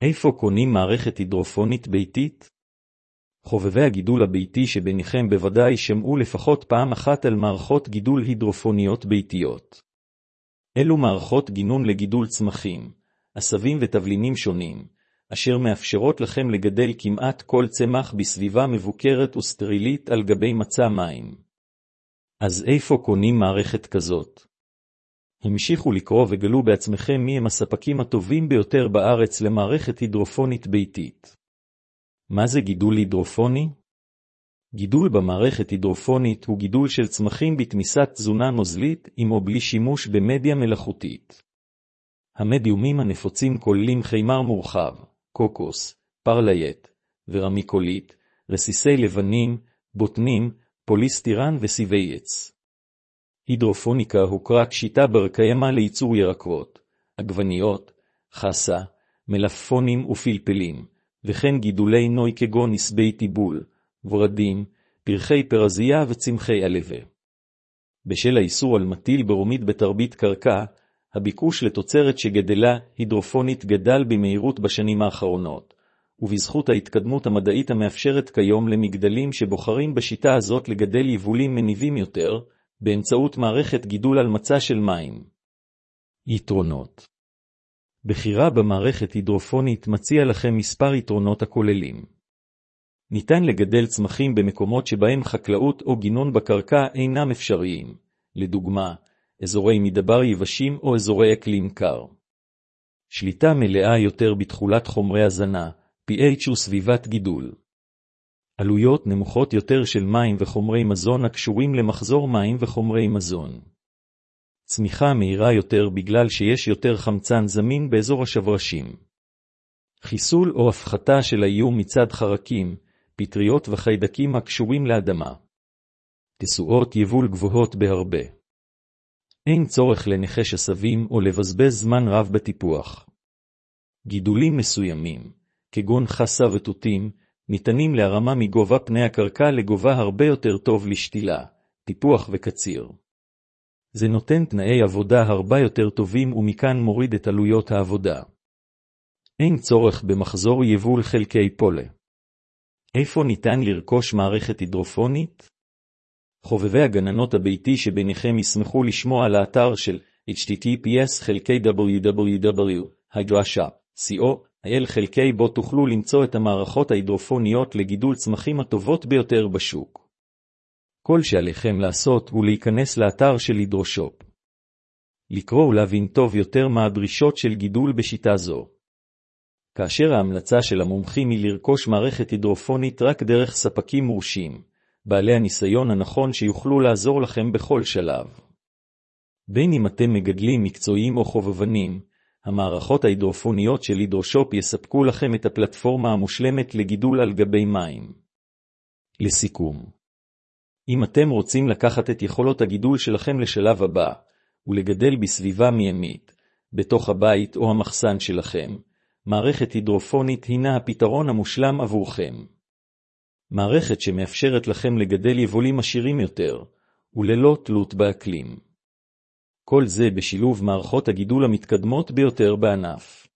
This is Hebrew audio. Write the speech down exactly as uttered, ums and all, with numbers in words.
איפה קונים מערכת הידרופונית ביתית? חובבי הגידול הביתי שביניכם בוודאי שמעו לפחות פעם אחת על מערכות גידול הידרופוניות ביתיות. אלו מערכות גינון לגידול צמחים, עשבים ותבלינים שונים, אשר מאפשרות לכם לגדל כמעט כל צמח בסביבה מבוקרת וסטרילית על גבי מצע מים. אז איפה קונים מערכת כזאת? המשיכו לקרוא וגלו בעצמכם מי הם הספקים הטובים ביותר בארץ למערכת הידרופונית ביתית. מה זה גידול הידרופוני? גידול במערכת הידרופונית הוא גידול של צמחים בתמיסת תזונה נוזלית עם או בלי שימוש במדיה מלאכותית. המדיומים הנפוצים כוללים חיימר מורחב, קוקוס, פרלייט, ורמיקולית, רסיסי לבנים, בוטנים, פוליסטירן וסיבי עץ. הידרופוניקה הוכרה כשיטה בר קיימא לייצור ירקות, עגבניות, חסה, מלפפונים ופלפלים, וכן גידולי נוי כגון עשבי טיבול, ורדים, פרחי פרזיה וצמחי עלווה. בשל האיסור על מטיל ברומית בתרבית קרקע, הביקוש לתוצרת שגדלה הידרופונית גדל במהירות בשנים האחרונות, ובזכות ההתקדמות המדעית המאפשרת כיום למגדלים שבוחרים בשיטה הזאת לגדל יבולים מניבים יותר, באמצעות מערכת גידול על מצע של מים. יתרונות. בחירה במערכת הידרופונית מציע לכם מספר יתרונות הכוללים. ניתן לגדל צמחים במקומות שבהם חקלאות או גינון בקרקע אינם אפשריים, לדוגמה, אזורי מדבר יבשים או אזורי אקלים קר. שליטה מלאה יותר בתכולת חומרי הזנה, פי אייץ' וסביבת גידול. עלויות נמוכות יותר של מים וחומרי מזון הקשורים למחזור מים וחומרי מזון. צמיחה מהירה יותר בגלל שיש יותר חמצן זמין באזור השברשים. חיסול או הפחתה של האיום מצד חרקים, פטריות וחיידקים הקשורים לאדמה. תשואות יבול גבוהות בהרבה. אין צורך לנחש עשבים או לבזבז זמן רב בטיפוח. גידולים מסוימים, כגון חסה ותותים, ניתנים להרמה מגובה פני הקרקע לגובה הרבה יותר טוב לשתילה, טיפוח וקציר. זה נותן תנאי עבודה הרבה יותר טובים ומכאן מוריד את עלויות העבודה. אין צורך במחזור יבול חלקי פולה. איפה ניתן לרכוש מערכת הידרופונית? חובבי הגננות הביתי שביניכם ישמחו לשמוע על האתר של אייץ' טי טי פי אס חלקי דאבליו דאבליו דאבליו נקודה hydra-shop נקודה סי או איי אל חלקי בו תוכלו למצוא את המערכות ההידרופוניות לגידול צמחים הטובות ביותר בשוק. כל שעליכם לעשות הוא להיכנס לאתר של הידרושופ. לקרוא ולהבין טוב יותר מה הדרישות של גידול בשיטה זו. כאשר ההמלצה של המומחים היא לרכוש מערכת הידרופונית רק דרך ספקים מורשים, בעלי הניסיון הנכון שיוכלו לעזור לכם בכל שלב. בין אם אתם מגדלים מקצועיים או חובבנים, המערכות ההידרופוניות של הידרושופ יספקו לכם את הפלטפורמה המושלמת לגידול על גבי מים. לסיכום, אם אתם רוצים לקחת את יכולות הגידול שלכם לשלב הבא, ולגדל בסביבה מימית, בתוך הבית או המחסן שלכם, מערכת הידרופונית הינה הפתרון המושלם עבורכם. מערכת שמאפשרת לכם לגדל יבולים עשירים יותר, וללא תלות באקלים. כל זה בשילוב מערכות הגידול המתקדמות ביותר בענף.